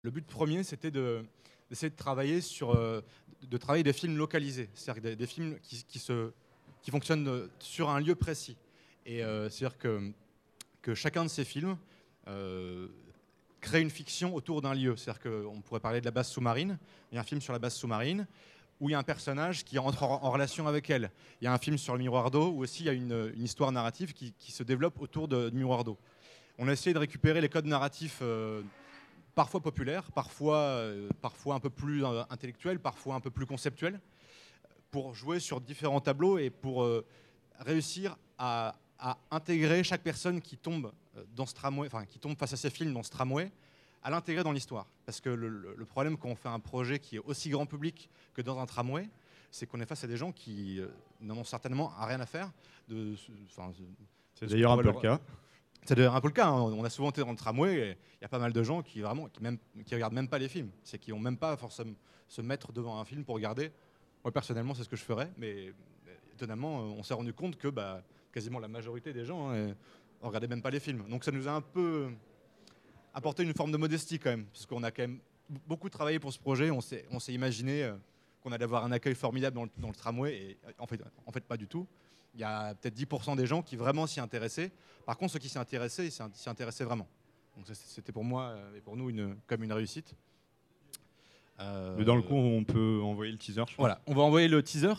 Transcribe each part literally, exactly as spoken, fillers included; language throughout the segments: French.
Le but premier, c'était de, d'essayer de travailler sur, euh, de travailler des films localisés, c'est-à-dire des, des films qui, qui, se, qui fonctionnent sur un lieu précis. Et euh, c'est-à-dire que, que chacun de ces films euh, crée une fiction autour d'un lieu. C'est-à-dire qu'on pourrait parler de la base sous-marine. Il y a un film sur la base sous-marine où il y a un personnage qui entre en, en relation avec elle. Il y a un film sur le miroir d'eau où aussi il y a une, une histoire narrative qui, qui se développe autour de, du miroir d'eau. On a essayé de récupérer les codes narratifs euh, parfois populaires, parfois, euh, parfois un peu plus euh, intellectuels, parfois un peu plus conceptuels, pour jouer sur différents tableaux et pour euh, réussir à, à intégrer chaque personne qui tombe dans ce tramway, enfin qui tombe face à ces films dans ce tramway, à l'intégrer dans l'histoire. Parce que le, le problème quand on fait un projet qui est aussi grand public que dans un tramway, c'est qu'on est face à des gens qui euh, n'en ont certainement rien à faire. De, enfin, c'est d'ailleurs un peu leur... le cas. C'est d'ailleurs un peu le cas. Hein. On a souvent été dans le tramway et il y a pas mal de gens qui vraiment, qui même, qui regardent même pas les films. C'est qui n'ont même pas forcément se mettre devant un film pour regarder. Moi personnellement, c'est ce que je ferais, mais étonnamment, on s'est rendu compte que bah, quasiment la majorité des gens ne hein, regardaient même pas les films. Donc ça nous a un peu apporté une forme de modestie quand même, parce qu'on a quand même beaucoup travaillé pour ce projet. On s'est, on s'est imaginé euh, qu'on allait avoir un accueil formidable dans le, dans le tramway, et en fait, en fait pas du tout. Il y a peut-être dix pour cent des gens qui vraiment s'y intéressaient. Par contre, ceux qui s'y intéressaient, ils s'y intéressaient vraiment. Donc c'était pour moi et pour nous une, comme une réussite. Euh... Mais dans le coup, on peut envoyer le teaser, je pense. Voilà, on va envoyer le teaser.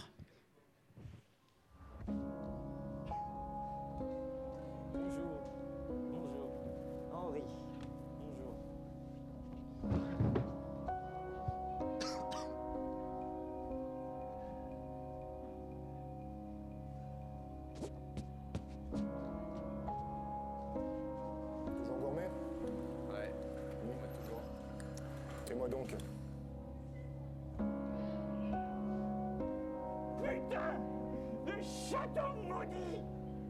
Moi donc. Putain de château maudit!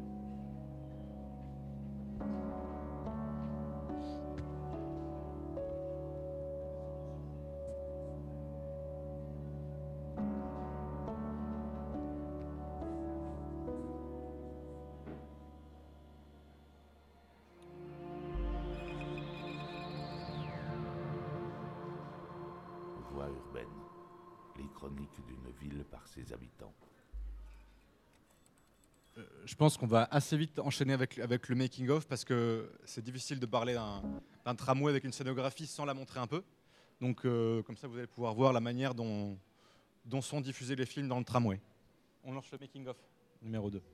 Voix urbaine, les chroniques d'une ville par ses habitants. Euh, je pense qu'on va assez vite enchaîner avec, avec le making-of parce que c'est difficile de parler d'un, d'un tramway avec une scénographie sans la montrer un peu. Donc euh, comme ça, vous allez pouvoir voir la manière dont, dont sont diffusés les films dans le tramway. On lance le making-of numéro deux.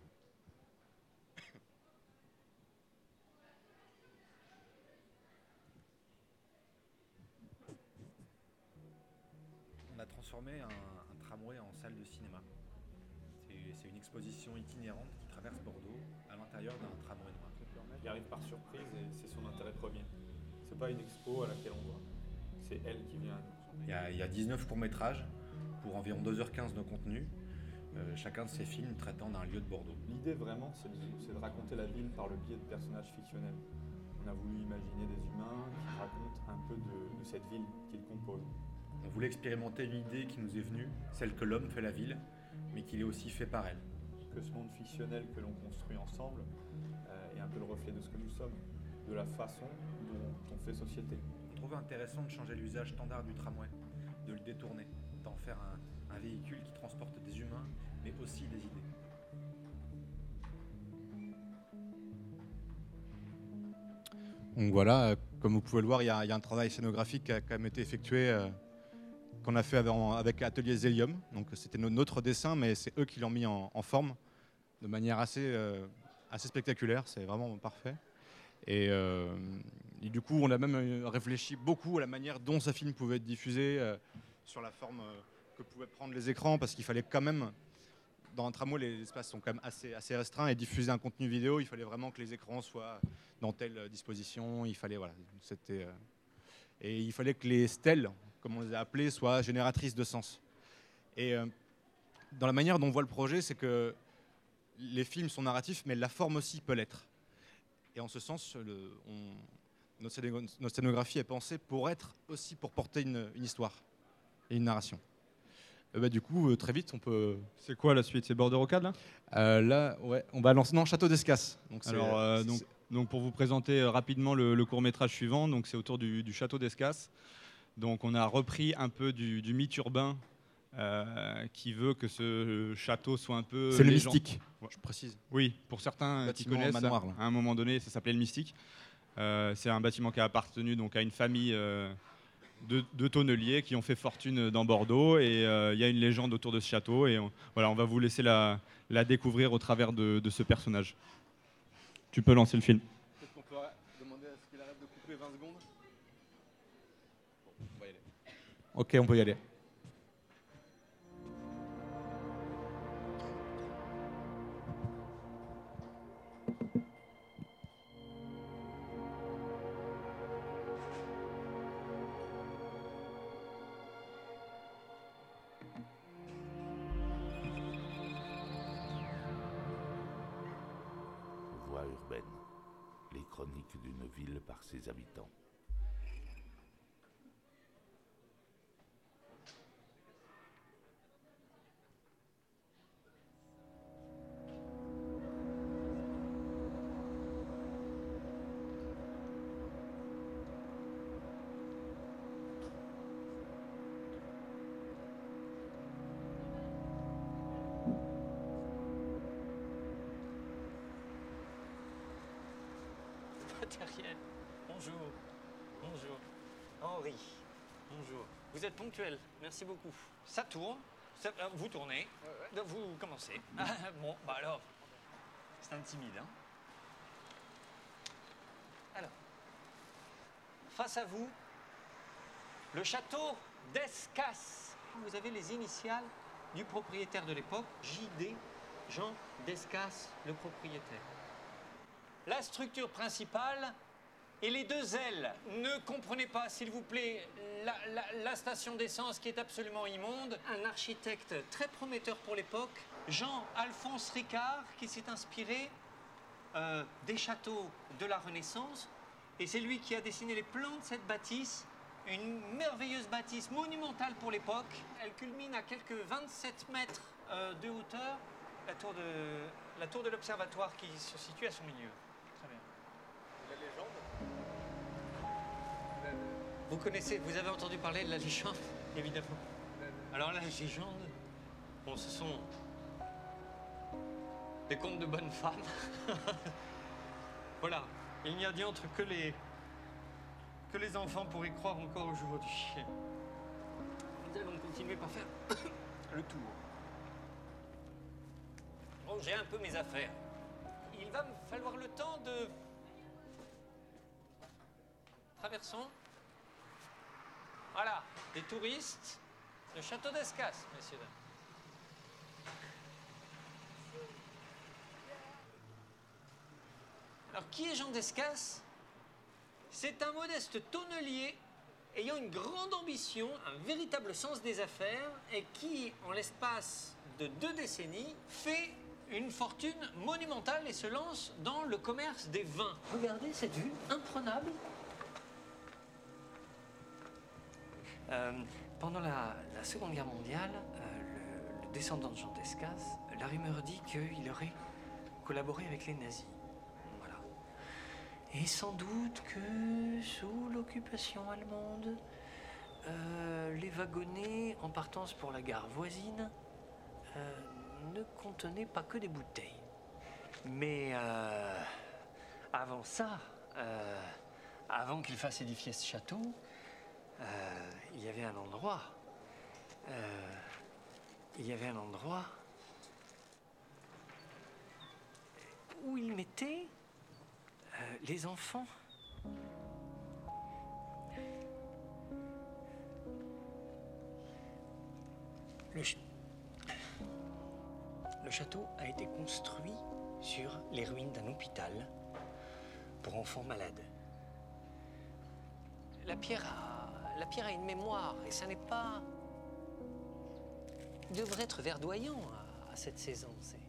On a transformé un, un tramway en salle de cinéma. C'est, c'est une exposition itinérante qui traverse Bordeaux à l'intérieur d'un tramway noir. Qui arrive par surprise et c'est son intérêt premier. C'est pas une expo à laquelle on voit. C'est elle qui vient. Il y a, il y a dix-neuf courts-métrages pour environ deux heures quinze de contenu. Euh, chacun de ces films traitant d'un lieu de Bordeaux. L'idée vraiment, c'est de, c'est de raconter la ville par le biais de personnages fictionnels. On a voulu imaginer des humains qui racontent un peu de, de cette ville qu'ils composent. On voulait expérimenter une idée qui nous est venue, celle que l'homme fait la ville, mais qu'il est aussi fait par elle. Que ce monde fictionnel que l'on construit ensemble euh, est un peu le reflet de ce que nous sommes, de la façon dont on fait société. On trouvait intéressant de changer l'usage standard du tramway, de le détourner, d'en faire un, un véhicule qui transporte des humains, mais aussi des idées. Donc voilà, comme vous pouvez le voir, il y a, il y a un travail scénographique qui a quand même été effectué, euh, qu'on a fait avec, avec Atelier Zélium. Donc c'était notre dessin, mais c'est eux qui l'ont mis en, en forme de manière assez, euh, assez spectaculaire. C'est vraiment parfait. Et, euh, et du coup, on a même réfléchi beaucoup à la manière dont ce film pouvait être diffusé, euh, sur la forme euh, que pouvaient prendre les écrans, parce qu'il fallait quand même, dans un tramway, les espaces sont quand même assez, assez restreints, et diffuser un contenu vidéo, il fallait vraiment que les écrans soient dans telle disposition. Il fallait, voilà, c'était, euh, et il fallait que les stèles, comme on les a appelées, soient génératrices de sens. Et euh, dans la manière dont on voit le projet, c'est que les films sont narratifs, mais la forme aussi peut l'être. Et en ce sens, le, on, notre scénographie est pensée pour être aussi pour porter une, une histoire et une narration. Euh, bah, du coup, euh, très vite, on peut. C'est quoi la suite? C'est Bordeaux Rocade là euh, Là, ouais, on va lancer non Château d'Escasse. Donc, Alors, euh, donc, donc pour vous présenter rapidement le, le court métrage suivant, donc c'est autour du, du Château d'Escasse. Donc on a repris un peu du, du mythe urbain euh, qui veut que ce château soit un peu... C'est le légend- mystique, Ouais. je précise. Oui, pour certains qui Bâtiment connaissent, manoir, là. à un moment donné, ça s'appelait le Mystique. Euh, c'est un bâtiment qui a appartenu donc, à une famille euh, de, de tonneliers qui ont fait fortune dans Bordeaux. Et euh, il y a une légende autour de ce château. Et on, voilà, on va vous laisser la, la découvrir au travers de, de ce personnage. Tu peux lancer le film. Peut-être qu'on peut demander à ce qu'il arrête de couper vingt secondes. Bon, on va y aller. Ok, on peut y aller. Voix urbaine. Les chroniques d'une ville par ses habitants. Matériel. Bonjour. Bonjour. Henri. Bonjour. Vous êtes ponctuel. Merci beaucoup. Ça tourne. Ça- euh, vous tournez. Euh, Vous commencez. Ah, bon, bah alors. C'est un timide, hein. Alors. Face à vous, le château d'Escas. Vous avez les initiales du propriétaire de l'époque, J D, Jean d'Escas, le propriétaire. La structure principale et les deux ailes. Ne comprenez pas, s'il vous plaît, la, la- la station d'essence qui est absolument immonde. Un architecte très prometteur pour l'époque, Jean-Alphonse Ricard, qui s'est inspiré euh, des châteaux de la Renaissance. Et c'est lui qui a dessiné les plans de cette bâtisse. Une merveilleuse bâtisse monumentale pour l'époque. Elle culmine à quelques vingt-sept mètres euh, de hauteur. La tour de, la tour de l'observatoire qui se situe à son milieu. Très bien. La légende. Vous connaissez, vous avez entendu parler de la légende, évidemment. Alors la légende, bon, ce sont des contes de bonnes femmes. Voilà, il n'y a diantre que les que les enfants pourraient y croire encore aujourd'hui. Nous allons continuer par faire le tour. Bon, j'ai un peu mes affaires. Il va me falloir le temps de... Traversons. Voilà, des touristes, le château d'Escas, messieurs, dames. Alors, qui est Jean d'Escas? C'est un modeste tonnelier ayant une grande ambition, un véritable sens des affaires et qui, en l'espace de deux décennies, fait une fortune monumentale et se lance dans le commerce des vins. Regardez cette vue imprenable. Euh, pendant la, la Seconde Guerre mondiale, euh, le, le descendant de Jean d'Escas, la rumeur dit qu'il aurait collaboré avec les nazis. Voilà. Et sans doute que sous l'occupation allemande, euh, les wagonnets en partance pour la gare voisine euh, ne contenaient pas que des bouteilles. Mais euh, avant ça, euh, avant qu'il fasse édifier ce château, Euh, il y avait un endroit, euh, il y avait un endroit où il mettait euh, les enfants. Le, ch- le château a été construit sur les ruines d'un hôpital pour enfants malades. La pierre a, la pierre a une mémoire et ça n'est pas... Il devrait être verdoyant à, à cette saison. c'est-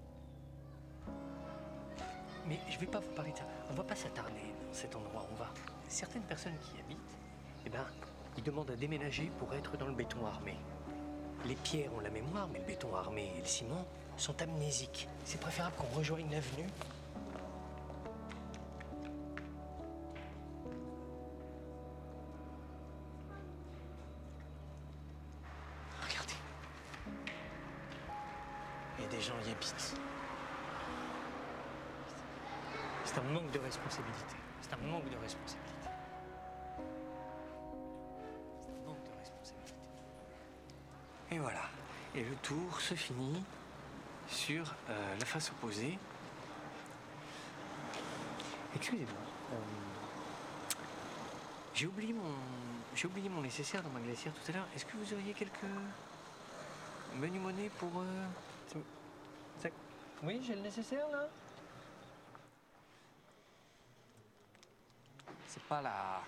Mais je ne vais pas vous parler de ça. On ne va pas s'attarder dans cet endroit. On va... Certaines personnes qui y habitent, eh ben, ils demandent à déménager pour être dans le béton armé. Les pierres ont la mémoire, mais le béton armé et le ciment sont amnésiques. C'est préférable qu'on rejoigne l'avenue. les gens y habitent. C'est un manque de responsabilité. C'est un manque de responsabilité. C'est un manque de responsabilité. Et voilà. Et le tour se finit sur euh, la face opposée. Excusez-moi. euh, J'ai oublié mon j'ai oublié mon nécessaire dans ma glacière tout à l'heure. Est-ce que vous auriez quelques menus monnaie pour euh, ça- Oui, j'ai le nécessaire là. C'est pas la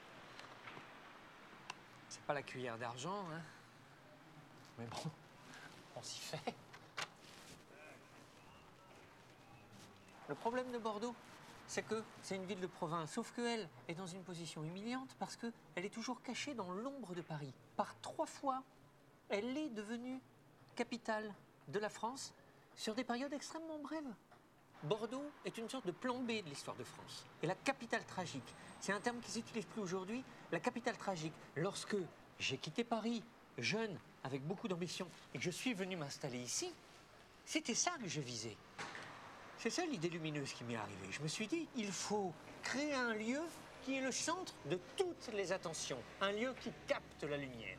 c'est pas la cuillère d'argent, hein. Mais bon, on s'y fait. Le problème de Bordeaux, c'est que c'est une ville de province, sauf qu'elle est dans une position humiliante parce qu'elle est toujours cachée dans l'ombre de Paris. Par trois fois, elle est devenue capitale de la France sur des périodes extrêmement brèves. Bordeaux est une sorte de plan B de l'histoire de France. Et la capitale tragique, c'est un terme qui ne s'utilise plus aujourd'hui, la capitale tragique. Lorsque j'ai quitté Paris, jeune, avec beaucoup d'ambition, et que je suis venu m'installer ici, c'était ça que je visais. C'est ça l'idée lumineuse qui m'est arrivée. Je me suis dit, il faut créer un lieu qui est le centre de toutes les attentions. Un lieu qui capte la lumière.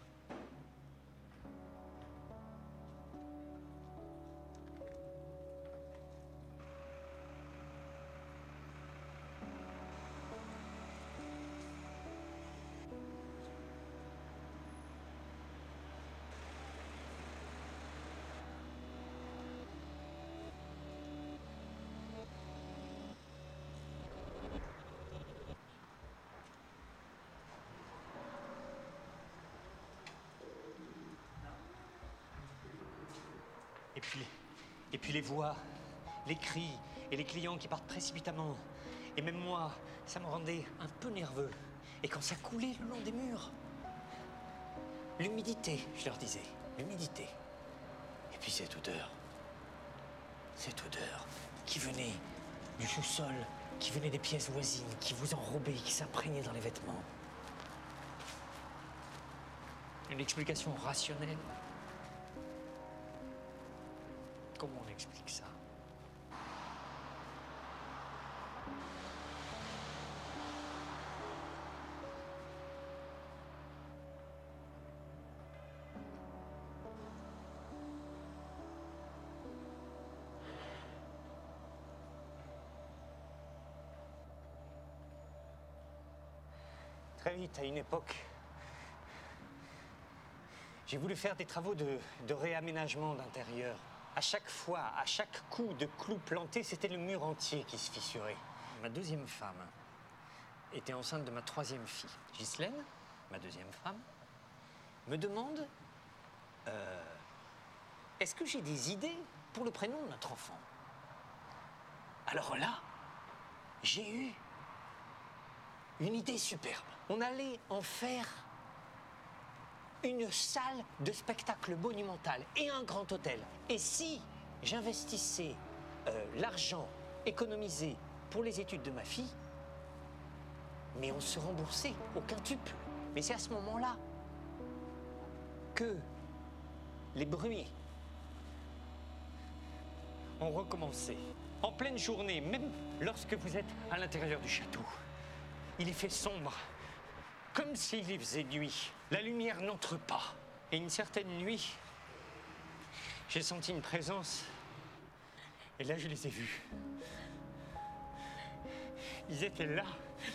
Et puis, et puis les voix, les cris et les clients qui partent précipitamment. Et même moi, ça me rendait un peu nerveux. Et quand ça coulait le long des murs, l'humidité, je leur disais, l'humidité. Et puis cette odeur, cette odeur qui venait du sous-sol, qui venait des pièces voisines, qui vous enrobait, qui s'imprégnait dans les vêtements. Une explication rationnelle. Comment on explique ça? Très vite, à une époque, j'ai voulu faire des travaux de, de réaménagement d'intérieur. À chaque fois, à chaque coup de clou planté, c'était le mur entier qui se fissurait. Ma deuxième femme était enceinte de ma troisième fille. Ghislaine, ma deuxième femme, me demande euh, est-ce que j'ai des idées pour le prénom de notre enfant? Alors là, j'ai eu une idée superbe. On allait en faire une salle de spectacle monumentale et un grand hôtel. Et si j'investissais euh, l'argent économisé pour les études de ma fille, mais on se remboursait au quintuple. Mais c'est à ce moment-là que les bruits ont recommencé. En pleine journée, même lorsque vous êtes à l'intérieur du château, il y fait sombre, comme s'il y faisait nuit. La lumière n'entre pas. Et une certaine nuit, j'ai senti une présence. Et là, je les ai vus. Ils étaient là.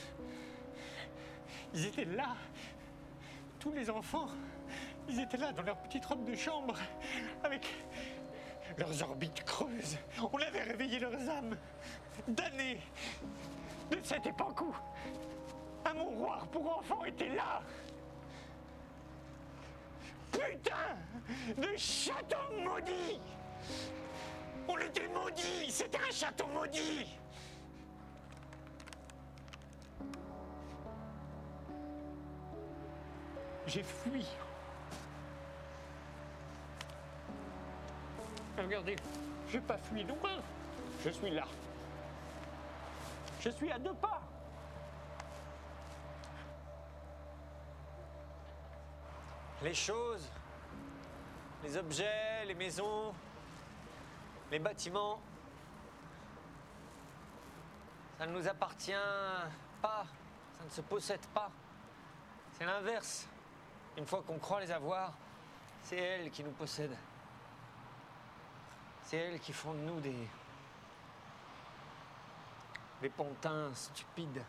Ils étaient là. Tous les enfants, ils étaient là dans leur petite robe de chambre, avec leurs orbites creuses. On avait réveillé leurs âmes. Damnés de cette époque où un mouroir pour enfants était là. Putain de château maudit! On était maudit! C'était un château maudit! J'ai fui. Regardez, je n'ai pas fui loin. Je suis là. Je suis à deux pas. Les choses, les objets, les maisons, Les bâtiments, ça ne nous appartient pas, ça ne se possède pas. C'est l'inverse. Une fois qu'on croit les avoir, c'est elles qui nous possèdent. C'est elles qui font de nous des... des pantins stupides.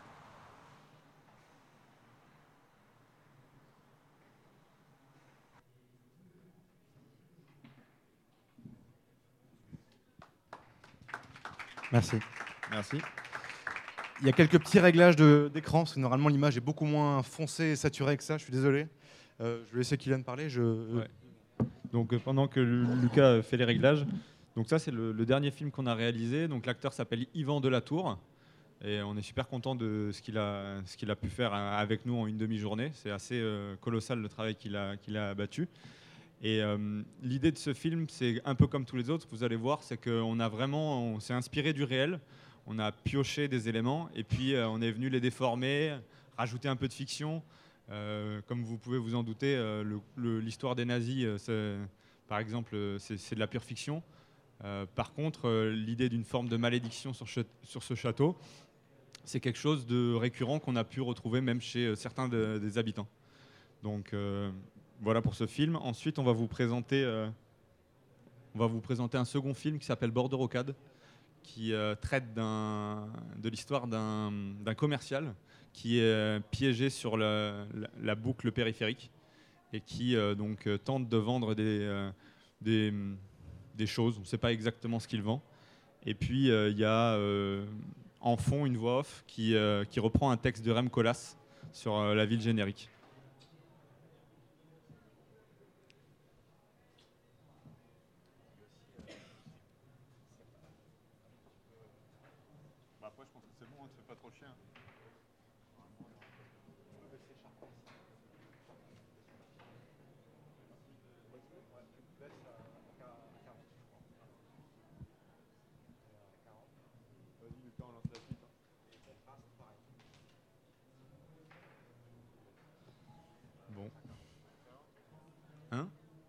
Merci. Merci. Il y a quelques petits réglages de- d'écran, parce que normalement l'image est beaucoup moins foncée et saturée que ça, je suis désolé. Euh, je vais laisser Kylian parler. Je... Ouais. Donc euh, pendant que Lu- Lucas euh, fait les réglages, donc ça c'est le, le dernier film qu'on a réalisé. Donc l'acteur s'appelle Yvan Delatour et on est super content de ce qu'il a, ce qu'il a pu faire euh, avec nous en une demi-journée. C'est assez euh, colossal le travail qu'il a, qu'il a abattu. Et euh, l'idée de ce film, c'est un peu comme tous les autres, vous allez voir, c'est qu'on a vraiment, on s'est inspiré du réel, on a pioché des éléments et puis euh, on est venu les déformer, rajouter un peu de fiction. Euh, comme vous pouvez vous en douter, euh, le- le- l'histoire des nazis, euh, c'est- par exemple, euh, c'est c'est de la pure fiction. Euh, par contre, euh, l'idée d'une forme de malédiction sur, che- sur ce château, c'est quelque chose de récurrent qu'on a pu retrouver même chez euh, certains de- des habitants. Donc euh, voilà pour ce film. Ensuite, on va vous présenter, euh, on va vous présenter un second film qui s'appelle Border Rocade, qui euh, traite d'un- de l'histoire d'un d'un commercial qui est euh, piégé sur la, la- la boucle périphérique et qui euh, donc euh, tente de vendre des, euh, des, des choses. On ne sait pas exactement ce qu'il vend. Et puis il euh, y a euh, en fond une voix off qui, euh, qui reprend un texte de Rem Koolhaas sur euh, la ville générique. Après, je pense que c'est bon, on ne te fait pas trop chier. Bon. Hein?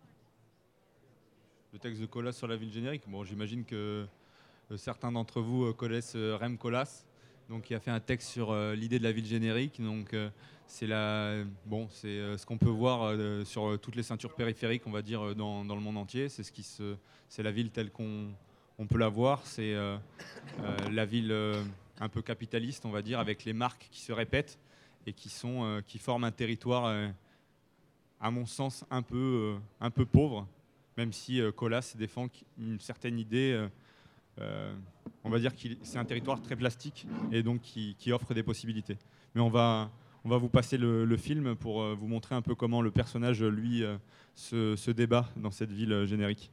Le texte de Koolhaas sur la ville générique. Bon, j'imagine que euh, certains d'entre vous euh, connaissent euh, Rem Koolhaas, donc qui a fait un texte sur euh, l'idée de la ville générique. Donc euh, c'est la, bon, c'est euh, ce qu'on peut voir euh, sur euh, toutes les ceintures périphériques, on va dire, euh, dans, dans le monde entier. C'est ce qui se, c'est la ville telle qu'on on peut la voir. C'est euh, euh, la ville euh, un peu capitaliste, on va dire, avec les marques qui se répètent et qui sont, euh, qui forment un territoire, euh, à mon sens, un peu, euh, un peu pauvre, même si euh, Koolhaas défend une certaine idée. Euh, euh, on va dire que c'est un territoire très plastique et donc qui, qui offre des possibilités. Mais on va, on va vous passer le, le film pour euh, vous montrer un peu comment le personnage, lui, euh, se, se débat dans cette ville euh, générique.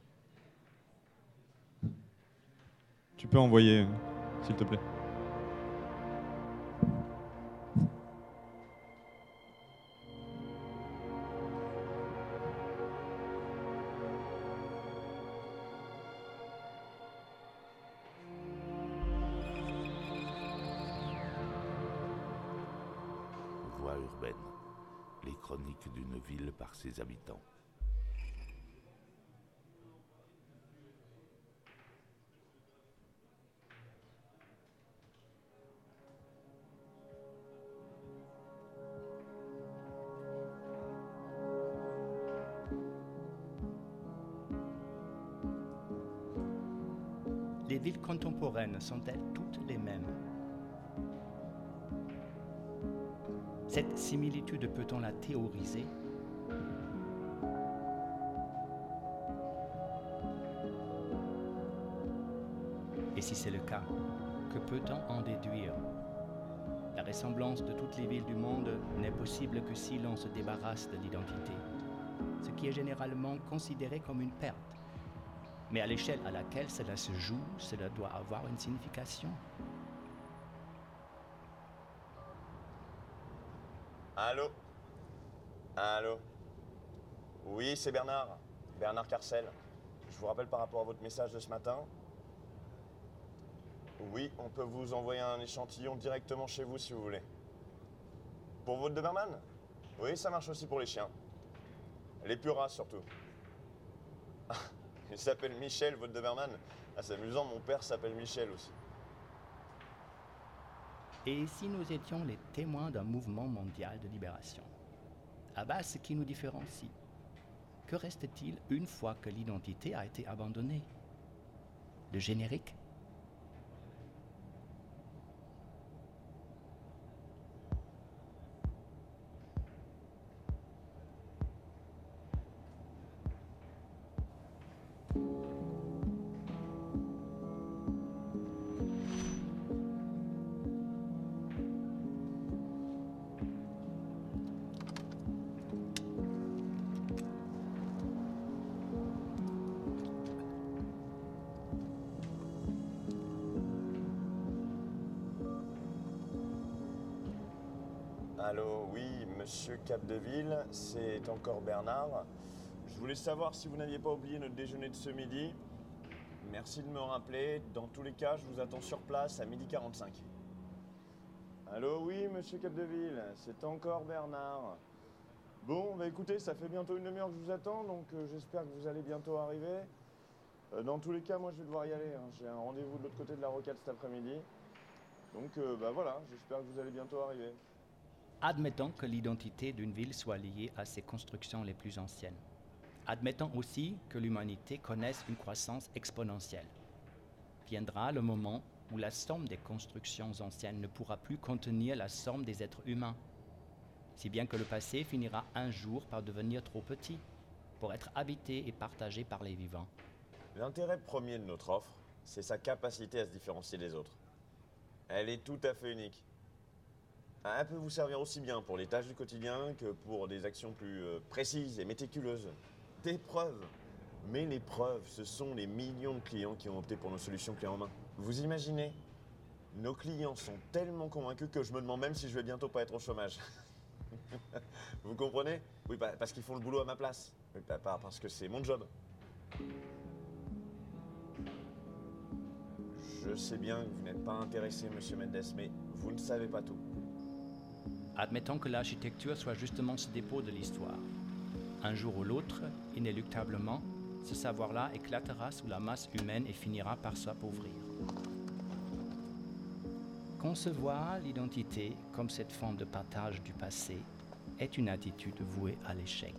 Tu peux envoyer, euh, s'il te plaît. Voix urbaine. Les chroniques d'une ville par ses habitants. Les villes contemporaines sont-elles toutes les mêmes? Cette similitude, peut-on la théoriser? Et si c'est le cas, que peut-on en déduire? La ressemblance de toutes les villes du monde n'est possible que si l'on se débarrasse de l'identité, ce qui est généralement considéré comme une perte. Mais à l'échelle à laquelle cela se joue, cela doit avoir une signification. Allô? Allô? Oui, c'est Bernard. Bernard Carcel. Je vous rappelle par rapport à votre message de ce matin. Oui, on peut vous envoyer un échantillon directement chez vous si vous voulez. Pour votre Doberman? Oui, ça marche aussi pour les chiens. Les plus races surtout. Il s'appelle Michel, votre Doberman. Ah, c'est amusant, mon père s'appelle Michel aussi. Et si nous étions les témoins d'un mouvement mondial de libération? À bas, ce qui nous différencie. Que reste-t-il une fois que l'identité a été abandonnée? Le générique? Allô, oui, monsieur Capdeville, c'est encore Bernard. Je voulais savoir si vous n'aviez pas oublié notre déjeuner de ce midi. Merci de me rappeler. Dans tous les cas, je vous attends sur place à midi quarante-cinq. Allô, oui, monsieur Capdeville, c'est encore Bernard. Bon, bah écoutez, ça fait bientôt une demi-heure que je vous attends, donc euh, j'espère que vous allez bientôt arriver. Euh, dans tous les cas, moi je vais devoir y aller. Hein. J'ai un rendez-vous de l'autre côté de la rocade cet après-midi. Donc, euh, bah voilà, j'espère que vous allez bientôt arriver. Admettons que l'identité d'une ville soit liée à ses constructions les plus anciennes. Admettons aussi que l'humanité connaisse une croissance exponentielle. Viendra le moment où la somme des constructions anciennes ne pourra plus contenir la somme des êtres humains, si bien que le passé finira un jour par devenir trop petit pour être habité et partagé par les vivants. L'intérêt premier de notre offre, c'est sa capacité à se différencier des autres. Elle est tout à fait unique. Elle peut vous servir aussi bien pour les tâches du quotidien que pour des actions plus euh, précises et méticuleuses. Des preuves. Mais les preuves, ce sont les millions de clients qui ont opté pour nos solutions clés en main. Vous imaginez? Nos clients sont tellement convaincus que je me demande même si je vais bientôt pas être au chômage. Vous comprenez? Oui, bah, parce qu'ils font le boulot à ma place. Oui, bah, pas parce que c'est mon job. Je sais bien que vous n'êtes pas intéressé, monsieur Mendes, mais vous ne savez pas tout. Admettons que l'architecture soit justement ce dépôt de l'histoire. Un jour ou l'autre, inéluctablement, ce savoir-là éclatera sous la masse humaine et finira par s'appauvrir. Concevoir l'identité comme cette forme de partage du passé est une attitude vouée à l'échec.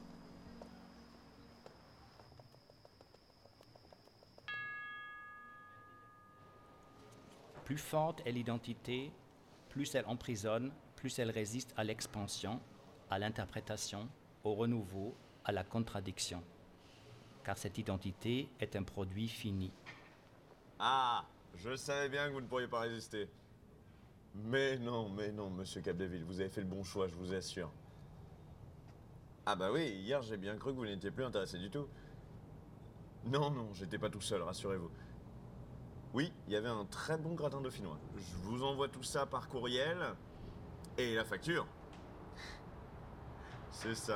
Plus forte est l'identité, plus elle emprisonne, plus elle résiste à l'expansion, à l'interprétation, au renouveau, à la contradiction. Car cette identité est un produit fini. Ah, je savais bien que vous ne pourriez pas résister. Mais non, mais non, monsieur Capdeville, vous avez fait le bon choix, je vous assure. Ah bah oui, hier j'ai bien cru que vous n'étiez plus intéressé du tout. Non, non, j'étais pas tout seul, rassurez-vous. Oui, il y avait un très bon gratin dauphinois. Je vous envoie tout ça par courriel. Et la facture. C'est ça.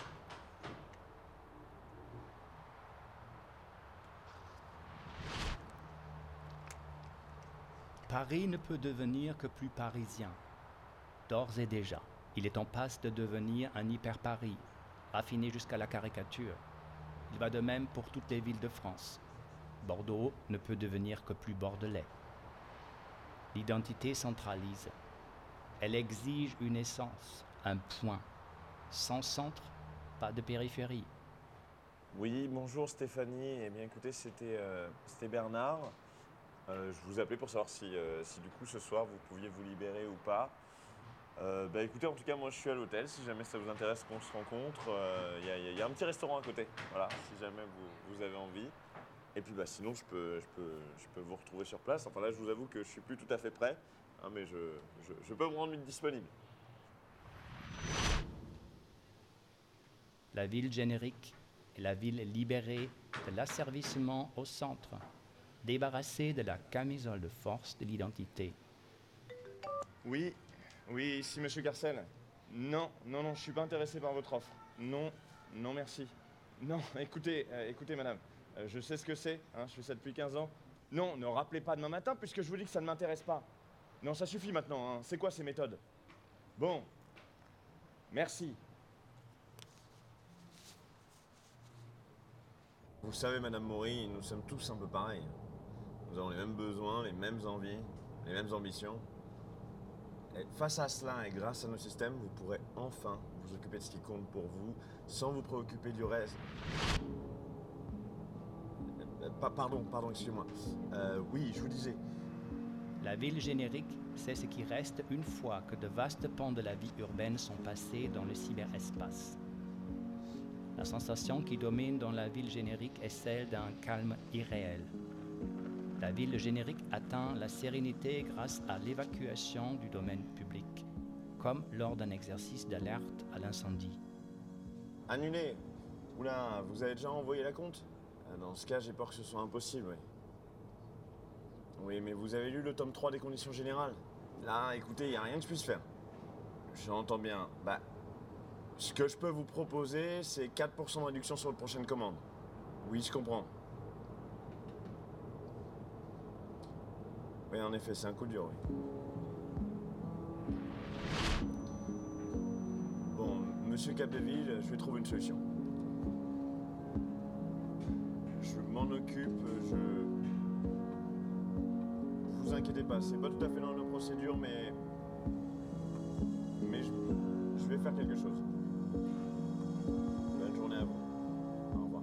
Paris ne peut devenir que plus parisien. D'ores et déjà, il est en passe de devenir un hyper-Paris, raffiné jusqu'à la caricature. Il va de même pour toutes les villes de France. Bordeaux ne peut devenir que plus bordelais. L'identité centralise. Elle exige une essence, un point. Sans centre, pas de périphérie. Oui, bonjour Stéphanie. Eh bien écoutez, c'était euh, c'était Bernard. Euh, je vous appelais pour savoir si, euh, si du coup ce soir vous pouviez vous libérer ou pas. Euh, bah écoutez, en tout cas moi je suis à l'hôtel, si jamais ça vous intéresse qu'on se rencontre. Il euh, y, y, y a un petit restaurant à côté, voilà, si jamais vous, vous avez envie. Et puis bah sinon je peux, je, peux, je peux vous retrouver sur place. Enfin là je vous avoue que je suis plus tout à fait prêt, hein, mais je, je, je peux me rendre disponible. La ville générique est la ville libérée de l'asservissement au centre, débarrassée de la camisole de force de l'identité. Oui, oui, ici monsieur Carcel. Non, non, non, je suis pas intéressé par votre offre. Non, non merci. Non, écoutez, euh, écoutez madame, euh, je sais ce que c'est, hein, je fais ça depuis quinze ans. Non, ne rappelez pas demain matin puisque je vous dis que ça ne m'intéresse pas. Non, ça suffit maintenant, hein. C'est quoi ces méthodes? Bon, merci. Vous savez, Madame Maury, nous sommes tous un peu pareils. Nous avons les mêmes besoins, les mêmes envies, les mêmes ambitions. Et face à cela, et grâce à nos systèmes, vous pourrez enfin vous occuper de ce qui compte pour vous, sans vous préoccuper du reste. Euh, pa- pardon, pardon, excusez-moi. Euh, oui, je vous disais. La ville générique, c'est ce qui reste une fois que de vastes pans de la vie urbaine sont passés dans le cyberespace. La sensation qui domine dans la ville générique est celle d'un calme irréel. La ville générique atteint la sérénité grâce à l'évacuation du domaine public, comme lors d'un exercice d'alerte à l'incendie. Annulé. Oula, vous avez déjà envoyé la compte? Dans ce cas, j'ai peur que ce soit impossible, oui. Oui, mais vous avez lu le tome trois des conditions générales? Là, écoutez, il n'y a rien que je puisse faire. J'entends bien. Bah, ce que je peux vous proposer, c'est quatre pour cent de réduction sur votre prochaine commande. Oui, je comprends. Oui, en effet, c'est un coup dur, oui. Bon, monsieur Capdeville, je vais trouver une solution. Je m'en occupe, je... Vous inquiétez pas, c'est pas tout à fait dans nos procédures, mais... Mais je, je vais faire quelque chose. Bonne journée à vous. Au revoir.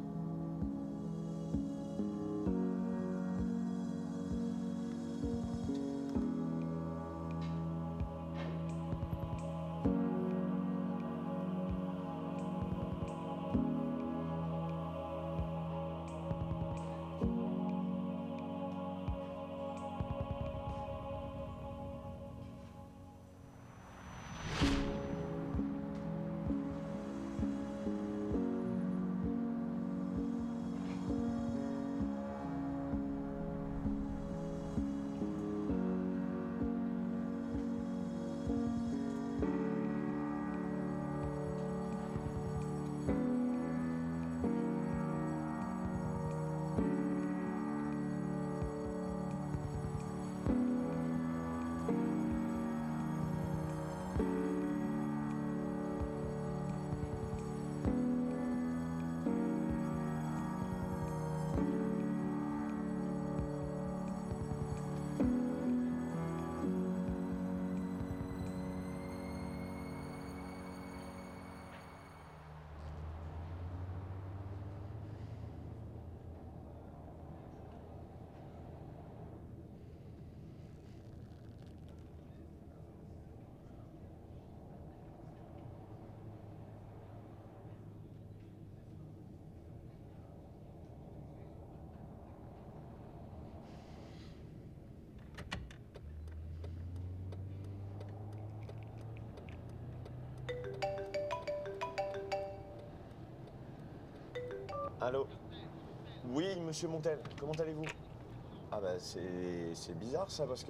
Allô? Oui, monsieur Montel, comment allez-vous? Ah bah c'est c'est bizarre ça parce que...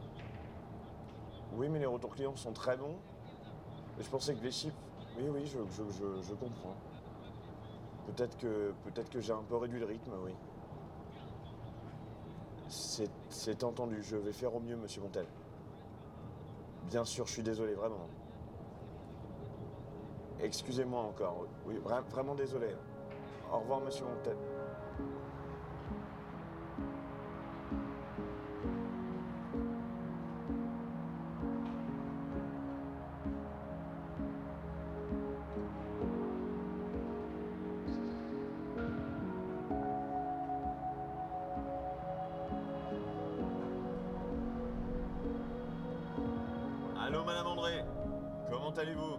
Oui, mais les retours clients sont très bons. Et je pensais que les chiffres... Oui, oui, je, je, je, je comprends. Peut-être que, peut-être que j'ai un peu réduit le rythme, oui. C'est c'est entendu, je vais faire au mieux, monsieur Montel. Bien sûr, je suis désolé, vraiment. Excusez-moi encore, oui, vra- vraiment désolé. Au revoir, monsieur Montel. Allô, madame André, comment allez-vous?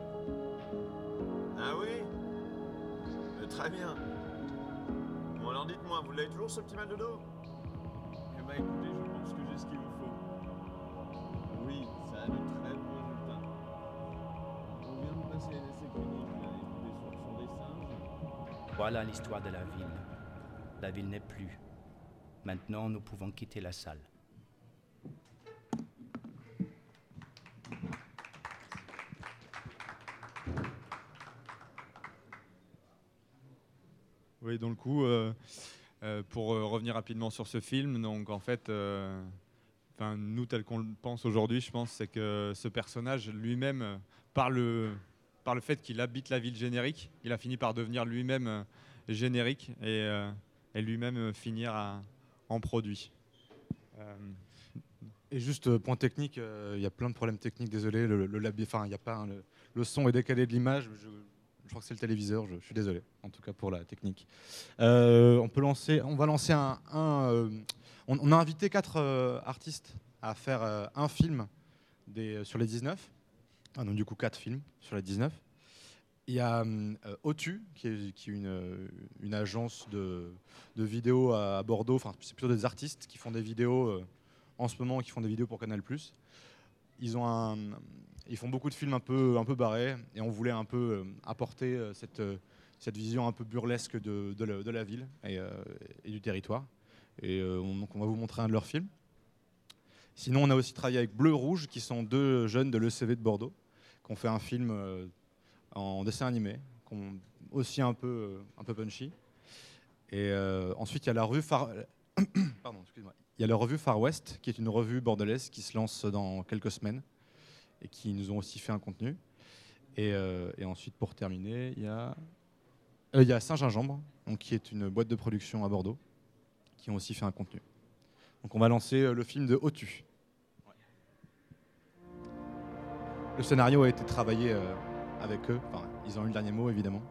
Ah oui? Euh, Très bien. Bon alors dites-moi, vous l'avez toujours ce petit mal de dos? Eh ben écoutez, je pense que j'ai ce qu'il vous faut. Oui, ça a de très bons résultats. On vient de passer un essai clinique là, écoutez, sur, sur des singes. Voilà l'histoire de la ville. La ville n'est plus. Maintenant, nous pouvons quitter la salle. Oui, donc le coup, euh, euh, pour euh, revenir rapidement sur ce film, donc en fait, euh, enfin, nous tel qu'on le pense aujourd'hui, je pense, c'est que ce personnage lui-même, euh, par le, par le fait qu'il habite la ville générique, il a fini par devenir lui-même euh, générique et, euh, et lui-même euh, finir à, en produit. Euh, Et juste euh, point technique, il euh, y a plein de problèmes techniques, désolé, le, le, labi- enfin, y a pas, hein, le, le son est décalé de l'image, je, je crois que c'est le téléviseur, je, je suis désolé, en tout cas pour la technique. Euh, on, peut lancer, on va lancer un... un euh, on, on a invité quatre euh, artistes à faire euh, un film des, sur les dix-neuf, ah, donc du coup quatre films sur les dix-neuf. Il y a euh, Otu, qui est, qui est une, une agence de, de vidéos à, à Bordeaux, enfin c'est plutôt des artistes qui font des vidéos... Euh, en ce moment qui font des vidéos pour Canal plus. Ils, ont un, ils font beaucoup de films un peu, un peu barrés et on voulait un peu euh, apporter euh, cette, euh, cette vision un peu burlesque de, de, la, de la ville et, euh, et du territoire. Et euh, on, donc on va vous montrer un de leurs films. Sinon, on a aussi travaillé avec Bleu Rouge, qui sont deux jeunes de l'E C V de Bordeaux, qui ont fait un film euh, en dessin animé, aussi un peu, euh, un peu punchy. Et euh, ensuite, il y a la revue Far... Pardon, excuse-moi. Il y a la revue Far West, qui est une revue bordelaise qui se lance dans quelques semaines et qui nous ont aussi fait un contenu. Et, euh, et ensuite, pour terminer, il y a, euh, il y a Saint-Gingembre, donc, qui est une boîte de production à Bordeaux, qui ont aussi fait un contenu. Donc on va lancer le film de Otu. Ouais. Le scénario a été travaillé euh, avec eux, enfin, ils ont eu le dernier mot évidemment.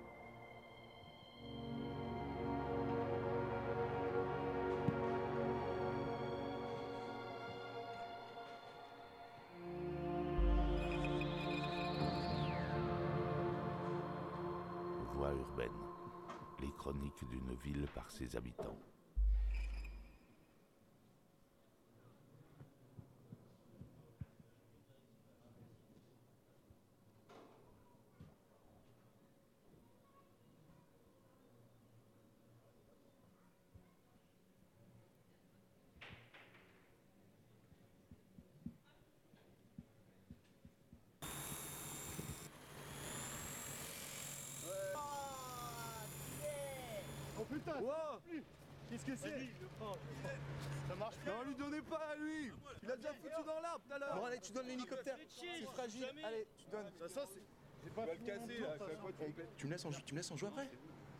Voix urbaine, les chroniques d'une ville par ses habitants. Oh putain! Wow. Qu'est-ce que c'est? Ça marche pas! Non, lui donnez pas à lui! Il a déjà foutu dans l'arbre tout à l'heure! Bon, allez, tu donnes l'hélicoptère! C'est fragile! Allez, tu donnes! Ça, ça, c'est. J'ai pas le casser là! C'est à quoi tu me pètes? Tu me laisses en tu me laisses en jouer après?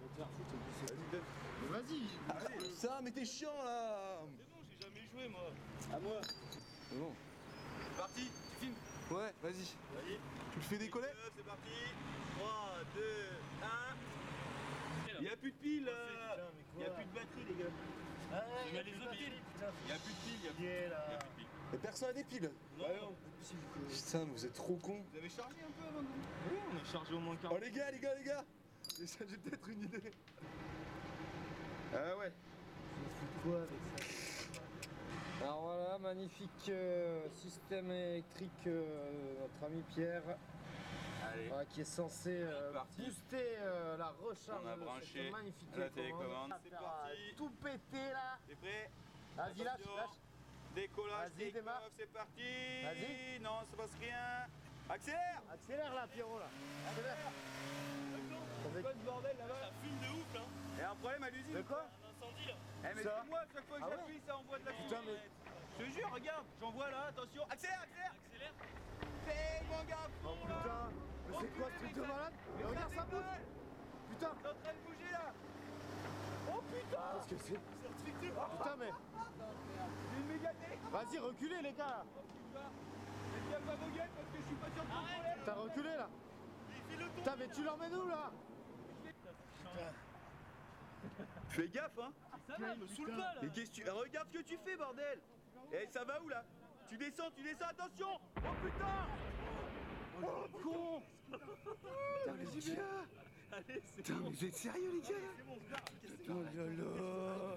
Vas-y! Arrête ça, mais t'es chiant là! C'est bon, j'ai jamais joué moi! À moi! C'est bon! C'est parti! Tu filmes? Ouais, vas-y! Vas-y! Tu le fais décoller? C'est parti! trois, deux, un. Il n'y a plus de piles là. Il n'y a plus de batterie les gars. Ah, il y a les autres piles. Il n'y a plus de piles. Il y a plus de piles. Et personne n'a des piles? Non. Putain, vous êtes trop cons. Vous avez chargé un peu avant de... Oui, on a chargé au moins quarante. Oh les gars, les gars, les gars. J'ai peut-être une idée. Ah ouais. Je fous quoi avec ça? Alors voilà, magnifique euh, système électrique euh, notre ami Pierre. Voilà, qui est censé euh, booster euh, la recharge de cette magnifique la télécommande. C'est parti. Tout péter là. T'es prêt? Vas-y, lâche, lâche. Décollage, vas-y, démarre. C'est parti. Vas-y. Non, ça passe rien. Accélère. Accélère là, Pierrot là. Accélère. C'est quoi ce bordel là-bas? Ça fume de ouf là. Il y a un problème à l'usine. De quoi? Un incendie là. Eh mais c'est moi, chaque fois que ah j'appuie, ouais ça envoie de la fumée. Putain, mais... Je te jure, regarde, j'en vois là, attention. Accélère, accélère. Accélère. C'est mon gars. Oh putain. Mais c'est quoi ce truc de malade? Mais regarde, ça bouge! Putain! T'es en train de bouger là! Oh putain! Qu'est-ce que c'est? C'est un truc de... Putain, mais... C'est une méga télécommande! Vas-y, reculez les gars! Faites gaffe à vos gueules parce que je suis pas sûr de contrôler! T'as reculé là? Putain, mais tu l'emmènes où là? Fais gaffe hein! Ça va, me saoule pas là! Et qu'est-ce que tu... Regarde ce que tu fais bordel! Eh, ça va où là? Tu descends, tu descends, attention! Oh putain! Oh con! Putain, les gars! Allez, c'est Putain, bon. mais vous êtes sérieux les gars? C'est bon, regarde. Oh là là!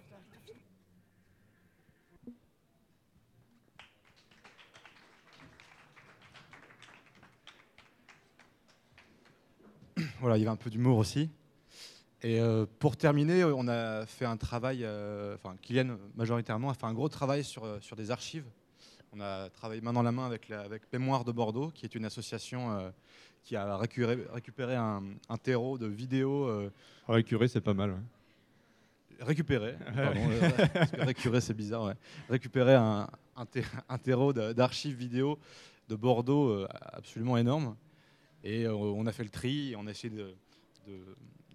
Voilà, il y avait un peu d'humour aussi. Et euh, pour terminer, on a fait un travail, euh, enfin Kylian majoritairement a fait un gros travail sur, sur des archives. On a travaillé main dans la main avec, la, avec Mémoire de Bordeaux, qui est une association euh, qui a récupéré, récupéré un, un terreau de vidéos. Euh, Récupérer, c'est pas mal. Ouais. Récupérer, pardon, euh, parce que récupérer c'est bizarre, ouais. Récupérer un, un, ter, un terreau d'archives vidéo de Bordeaux euh, absolument énorme. Et euh, on a fait le tri, et on a essayé de, de,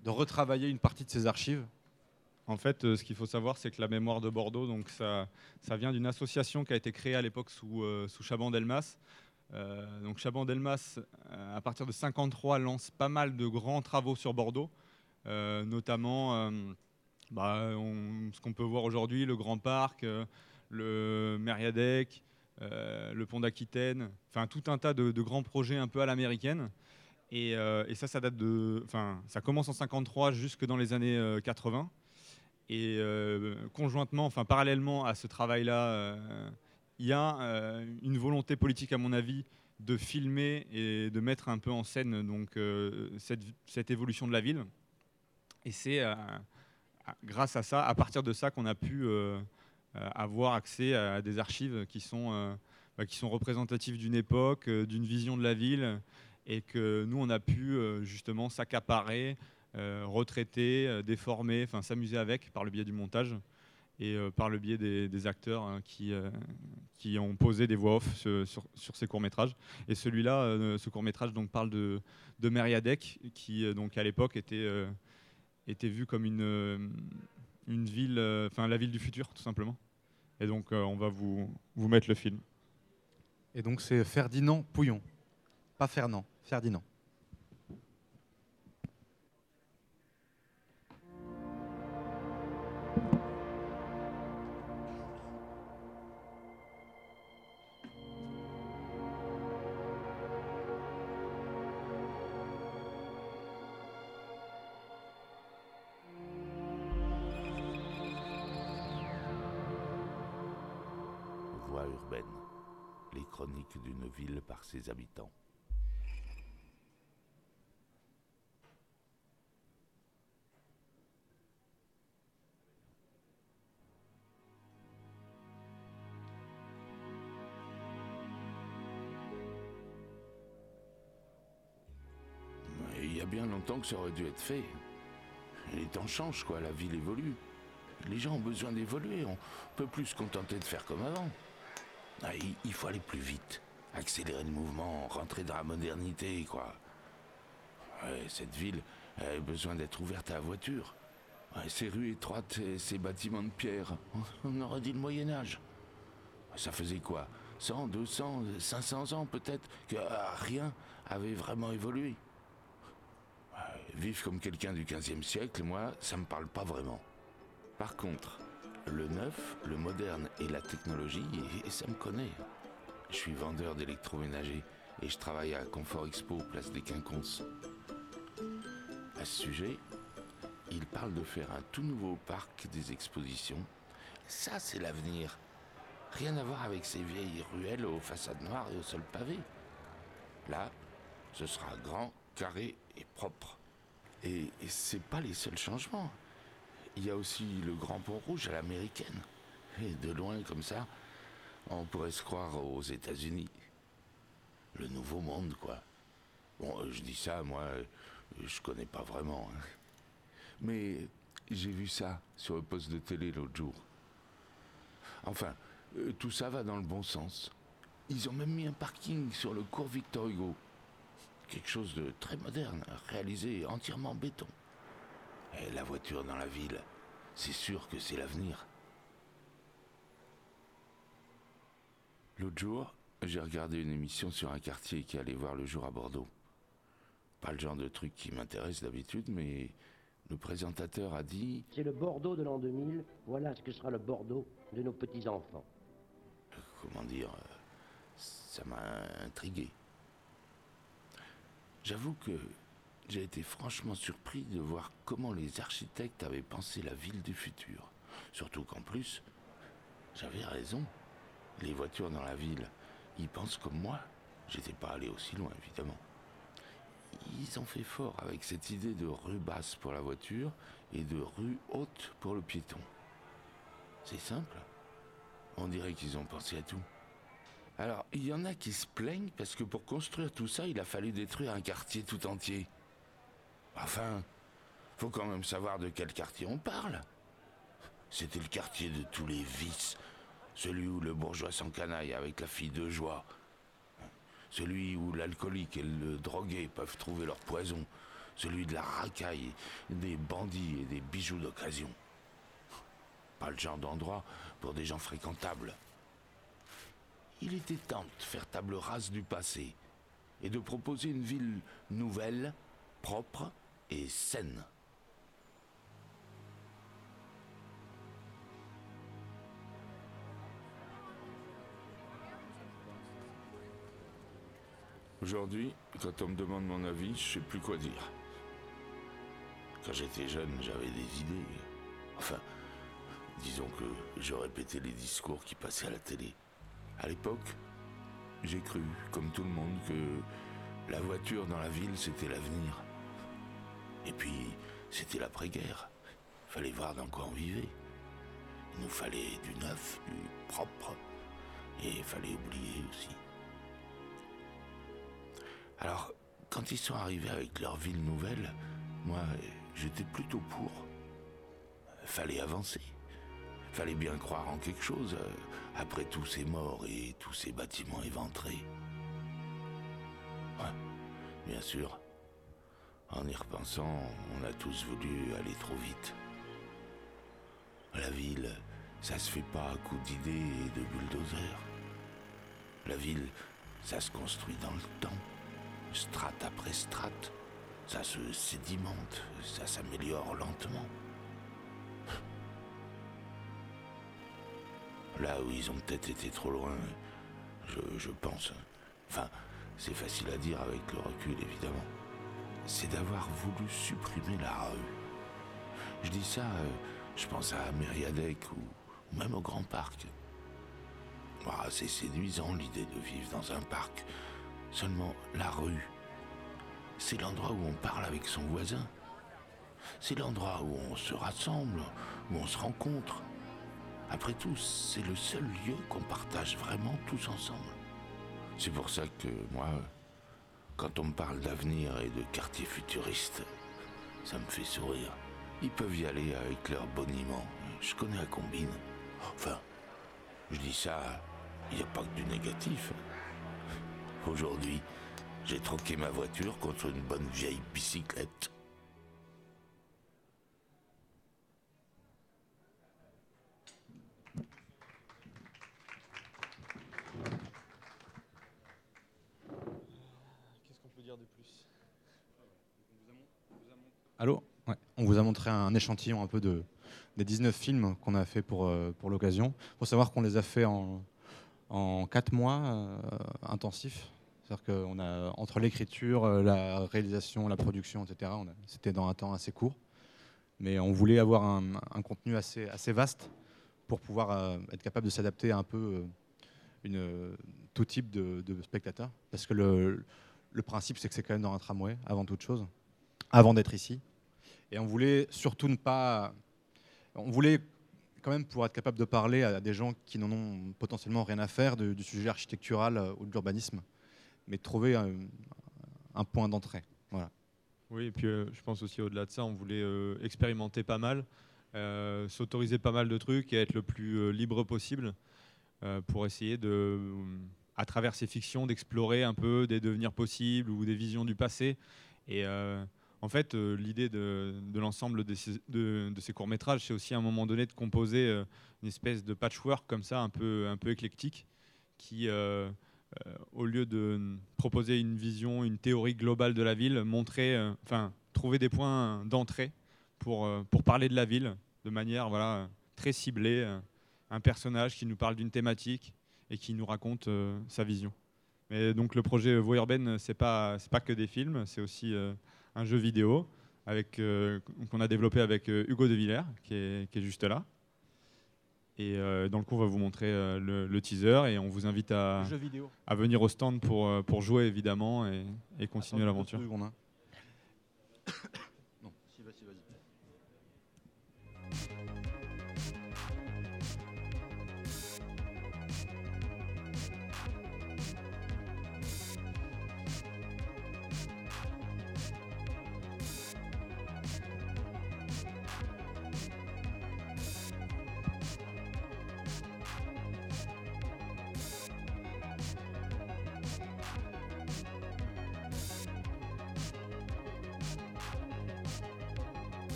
de retravailler une partie de ces archives. En fait, euh, ce qu'il faut savoir, c'est que la mémoire de Bordeaux, donc ça, ça vient d'une association qui a été créée à l'époque sous, euh, sous Chaban-Delmas. Euh, donc Chaban-Delmas, euh, à partir de cinquante-trois, lance pas mal de grands travaux sur Bordeaux, euh, notamment euh, bah, on, ce qu'on peut voir aujourd'hui, le Grand Parc, euh, le Mériadec, euh, le pont d'Aquitaine, enfin tout un tas de, de grands projets un peu à l'américaine. Et, euh, et ça, ça date de, enfin, ça commence en cinquante-trois jusque dans les années euh, quatre-vingts. Et euh, conjointement, enfin parallèlement à ce travail-là, euh, il y a euh, une volonté politique, à mon avis, de filmer et de mettre un peu en scène donc, euh, cette, cette évolution de la ville. Et c'est euh, grâce à ça, à partir de ça, qu'on a pu euh, avoir accès à des archives qui sont, euh, bah, qui sont représentatives d'une époque, euh, d'une vision de la ville, et que nous, on a pu euh, justement s'accaparer, euh, retraiter, euh, déformer, enfin s'amuser avec par le biais du montage et euh, par le biais des, des acteurs hein, qui, euh, qui ont posé des voix off sur, sur, sur ces courts-métrages. Et celui-là, euh, ce court-métrage donc, parle de, de Mériadec, qui euh, donc, à l'époque était, euh, était vu comme une, euh, une ville, enfin euh, la ville du futur, tout simplement. Et donc, euh, on va vous, vous mettre le film. Et donc, c'est Ferdinand Pouillon. Pas Fernand, Ferdinand. Voix urbaine. Les chroniques d'une ville par ses habitants. Il y a bien longtemps que ça aurait dû être fait. Les temps changent, quoi, la ville évolue. Les gens ont besoin d'évoluer, on peut plus se contenter de faire comme avant. Ah, il, il faut aller plus vite, accélérer le mouvement, rentrer dans la modernité, quoi. Ouais, cette ville elle a besoin d'être ouverte à la voiture. Ouais, ces rues étroites et ces bâtiments de pierre, on aurait dit le Moyen-Âge. Ça faisait quoi, cent, deux cents, cinq cents ans peut-être, que ah, rien avait vraiment évolué. Vivre comme quelqu'un du quinzième siècle, moi, ça me parle pas vraiment. Par contre, le neuf, le moderne et la technologie, et, et ça me connaît. Je suis vendeur d'électroménager et je travaille à Confort Expo, place des Quinconces. À ce sujet, il parle de faire un tout nouveau parc des expositions. Ça, c'est l'avenir. Rien à voir avec ces vieilles ruelles aux façades noires et au sol pavé. Là, ce sera grand, carré et propre. Et, et c'est pas les seuls changements. Il y a aussi le grand pont rouge à l'américaine. Et de loin comme ça, on pourrait se croire aux États-Unis. Le nouveau monde, quoi. Bon, je dis ça, moi, je connais pas vraiment. Hein. Mais j'ai vu ça sur le poste de télé l'autre jour. Enfin, euh, tout ça va dans le bon sens. Ils ont même mis un parking sur le cours Victor Hugo. Quelque chose de très moderne, réalisé entièrement en béton. Et la voiture dans la ville, c'est sûr que c'est l'avenir. L'autre jour, j'ai regardé une émission sur un quartier qui allait voir le jour à Bordeaux. Pas le genre de truc qui m'intéresse d'habitude, mais le présentateur a dit... C'est le Bordeaux de l'an deux mille, voilà ce que sera le Bordeaux de nos petits-enfants. Comment dire, ça m'a intrigué. J'avoue que j'ai été franchement surpris de voir comment les architectes avaient pensé la ville du futur. Surtout qu'en plus, j'avais raison. Les voitures dans la ville, ils pensent comme moi. J'étais pas allé aussi loin, évidemment. Ils ont fait fort avec cette idée de rue basse pour la voiture et de rue haute pour le piéton. C'est simple. On dirait qu'ils ont pensé à tout. Alors, il y en a qui se plaignent parce que pour construire tout ça, il a fallu détruire un quartier tout entier. Enfin, faut quand même savoir de quel quartier on parle. C'était le quartier de tous les vices. Celui où le bourgeois s'encanaille avec la fille de joie. Celui où l'alcoolique et le drogué peuvent trouver leur poison. celui de la racaille, des bandits et des bijoux d'occasion. Pas le genre d'endroit pour des gens fréquentables. Il était temps de faire table rase du passé et de proposer une ville nouvelle, propre et saine. Aujourd'hui, quand on me demande mon avis, je sais plus quoi dire. Quand j'étais jeune, j'avais des idées. Enfin, disons que je répétais les discours qui passaient à la télé. À l'époque, j'ai cru, comme tout le monde, que la voiture dans la ville, c'était l'avenir. Et puis, c'était l'après-guerre. Il fallait voir dans quoi on vivait. Il nous fallait du neuf, du propre. Et il fallait oublier aussi. Alors, quand ils sont arrivés avec leur ville nouvelle, moi, j'étais plutôt pour. Fallait avancer. Fallait bien croire en quelque chose, euh, après tous ces morts et tous ces bâtiments éventrés. Ouais, bien sûr. En y repensant, on a tous voulu aller trop vite. La ville, ça se fait pas à coups d'idées et de bulldozers. La ville, ça se construit dans le temps. Strate après strate, ça se sédimente, ça s'améliore lentement. Là où ils ont peut-être été trop loin, je, je pense, enfin, c'est facile à dire avec le recul évidemment, c'est d'avoir voulu supprimer la rue. Je dis ça, euh, je pense à Mériadec ou, ou même au Grand Parc. Bah, c'est séduisant l'idée de vivre dans un parc. Seulement, la rue, c'est l'endroit où on parle avec son voisin. C'est l'endroit où on se rassemble, où on se rencontre. Après tout, c'est le seul lieu qu'on partage vraiment tous ensemble. C'est pour ça que moi, quand on me parle d'avenir et de quartier futuriste, ça me fait sourire. Ils peuvent y aller avec leur boniment. Je connais la combine. Enfin, je dis ça, il n'y a pas que du négatif. Aujourd'hui, j'ai troqué ma voiture contre une bonne vieille bicyclette. Qu'est-ce qu'on peut dire de plus? Allô? Ouais. On vous a montré un échantillon un peu de, des dix-neuf films qu'on a fait pour, euh, pour l'occasion. Il faut savoir qu'on les a fait en, en quatre mois euh, intensifs. C'est-à-dire qu'on a, entre l'écriture, la réalisation, la production, et cetera, on a, c'était dans un temps assez court. Mais on voulait avoir un, un contenu assez, assez vaste pour pouvoir euh, être capable de s'adapter à un peu euh, une, euh, tout type de, de spectateurs. Parce que le, le principe, c'est que c'est quand même dans un tramway, avant toute chose, avant d'être ici. Et on voulait surtout ne pas... On voulait quand même pouvoir être capable de parler à des gens qui n'en ont potentiellement rien à faire de, du sujet architectural ou de l'urbanisme, mais trouver un, un point d'entrée. Voilà. Oui, et puis euh, je pense aussi au-delà de ça, on voulait euh, expérimenter pas mal, euh, s'autoriser pas mal de trucs et être le plus euh, libre possible euh, pour essayer de, euh, à travers ces fictions, d'explorer un peu des devenirs possibles ou des visions du passé. Et euh, en fait, euh, l'idée de, de l'ensemble de ces, de, de ces courts-métrages, c'est aussi à un moment donné de composer euh, une espèce de patchwork comme ça, un peu, un peu éclectique, qui... Euh, Euh, au lieu de proposer une vision, une théorie globale de la ville, montrer, euh, enfin, trouver des points d'entrée pour, euh, pour parler de la ville de manière voilà, très ciblée. Euh, un personnage qui nous parle d'une thématique et qui nous raconte euh, sa vision. Mais donc le projet Voix urbaine, c'est pas, c'est pas que des films, c'est aussi euh, un jeu vidéo avec, euh, qu'on a développé avec euh, Hugo de Villers, qui est, qui est juste là. Et euh, dans le coup, on va vous montrer euh, le, le teaser et on vous invite à, à venir au stand pour, euh, pour jouer évidemment et, et continuer l'aventure. Non, si, vas-y, vas-y.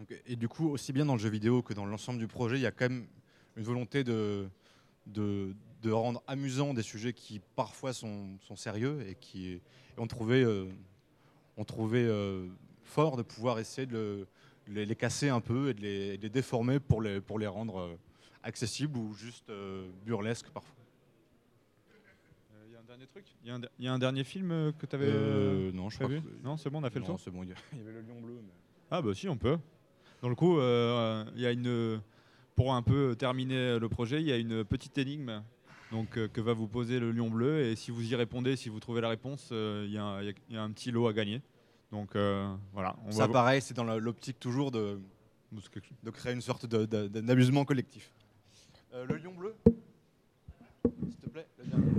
Donc, et du coup, aussi bien dans le jeu vidéo que dans l'ensemble du projet, il y a quand même une volonté de, de, de rendre amusant des sujets qui parfois sont, sont sérieux et qui et on trouvait, euh, on trouvait euh, fort de pouvoir essayer de le, les, les casser un peu et de les, de les déformer pour les, pour les rendre euh, accessibles ou juste euh, burlesques parfois. Il y a un dernier truc. Il y, a un, il y a un dernier film euh, que tu avais Euh, non, je crois vu. que- Non, c'est bon, on a fait Non, le tour. c'est bon, il y a- il y avait le lion bleu. mais- Ah bah si, on peut. Dans le coup, euh, il y a une, pour un peu terminer le projet, il y a une petite énigme donc, euh, que va vous poser le lion bleu. Et si vous y répondez, si vous trouvez la réponse, euh, il y, a un- il y a- il y a un petit lot à gagner. Donc euh, voilà. On Ça, va... pareil, c'est dans la- l'optique toujours de, de créer une sorte de- de- de- d'amusement collectif. Euh, le lion bleu, s'il te plaît, le dernier.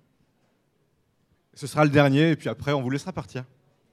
Ce sera le dernier, et puis après, on vous laissera partir.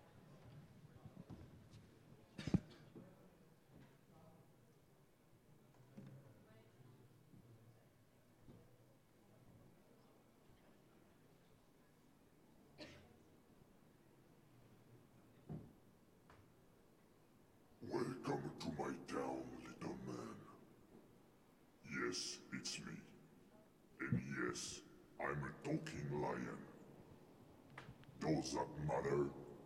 Welcome to my town, little man. Yes, it's me. And yes, I'm a talking lion. Does that matter?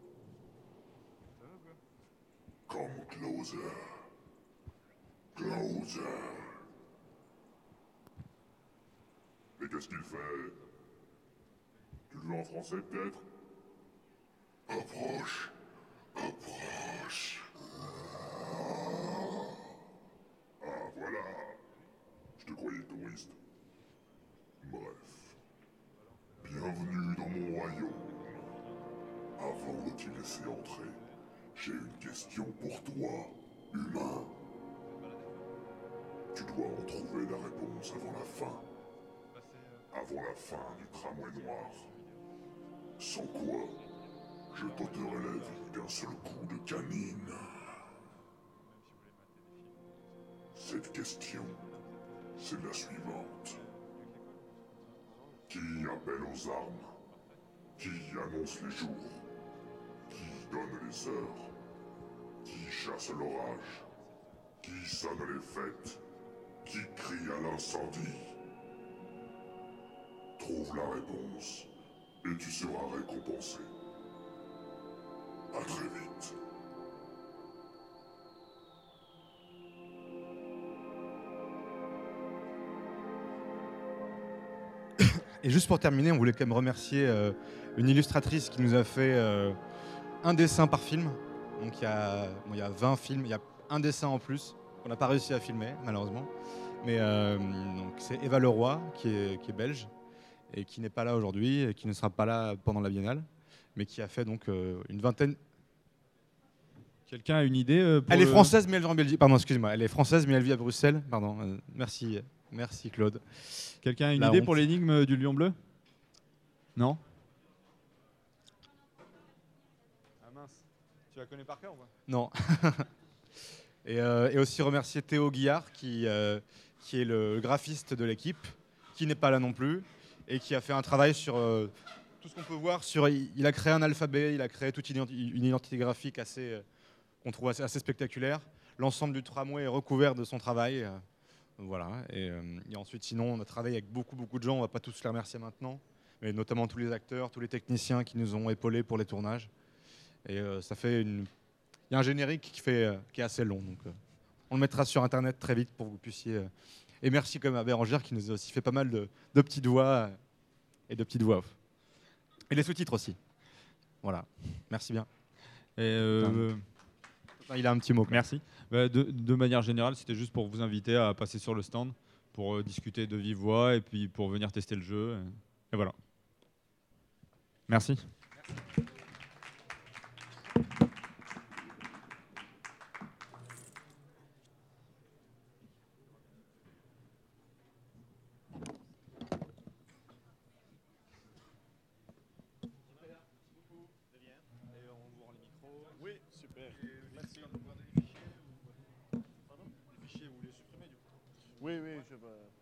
Come closer. Closer. Mais qu'est-ce qu'il fait? Tu le veux en français peut-être? Approche. Approche. Ah voilà. Je te croyais touriste. Bref. Bienvenue dans mon royaume. Avant de t'y laisser entrer, j'ai une question pour toi, humain. Tu dois en trouver la réponse avant la fin. Avant la fin du tramway noir. Sans quoi, je t'ôterai la vie d'un seul coup de canine. Cette question, c'est la suivante. Qui appelle aux armes? Qui annonce les jours? Qui donne les heures? Qui chasse l'orage? Qui sonne les fêtes? Qui crie à l'incendie? Trouve la réponse et tu seras récompensé. À très vite. Et juste pour terminer, on voulait quand même remercier euh, une illustratrice qui nous a fait euh, un dessin par film. Donc il y, a, bon, il y a vingt films, il y a un dessin en plus qu'on n'a pas réussi à filmer malheureusement. Mais euh, donc c'est Eva Leroy qui est, qui est belge et qui n'est pas là aujourd'hui et qui ne sera pas là pendant la biennale, mais qui a fait donc euh, une vingtaine. Quelqu'un a une idée euh, pour Elle est le- française mais elle vit en Belgique. Pardon, excusez-moi. Elle est française mais elle vit à Bruxelles. Pardon. euh, merci, merci Claude. Quelqu'un a une La idée honte. pour l'énigme du lion bleu? Non? Ah mince. Tu la connais par cœur ou pas? Non. et, euh, et aussi remercier Théo Guillard, qui, euh, qui est le graphiste de l'équipe, qui n'est pas là non plus, et qui a fait un travail sur euh, tout ce qu'on peut voir. Sur, il, il a créé un alphabet, il a créé toute une, identi- une identité graphique assez, euh, qu'on trouve assez, assez spectaculaire. L'ensemble du tramway est recouvert de son travail. euh, voilà. Et, euh, et ensuite, sinon, on a travaillé avec beaucoup, beaucoup de gens. On ne va pas tous les remercier maintenant, mais notamment tous les acteurs, tous les techniciens qui nous ont épaulés pour les tournages. Et euh, ça fait une. Il y a un générique qui, fait, euh, qui est assez long, donc euh, on le mettra sur internet très vite pour que vous puissiez. euh, Et merci quand même à Bérangère qui nous a aussi fait pas mal de, de petites voix euh, et de petites voix off. Et les sous-titres aussi. Voilà. Merci bien. Et euh, Enfin, il a un petit mot. Merci. Bah, de, de manière générale, c'était juste pour vous inviter à passer sur le stand pour euh, discuter de vive voix et puis pour venir tester le jeu. Et, et voilà. Merci. Oui, super. Merci. Pardon? Les fichiers, vous les supprimez du coup? Oui, oui, je vais.